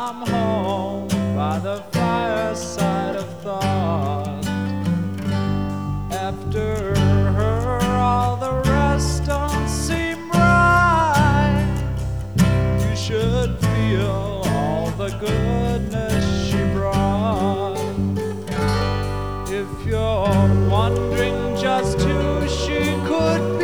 come home by the fireside of thought. After her, all the rest don't seem right. You should feel all the goodness she brought. If you're wondering just who she could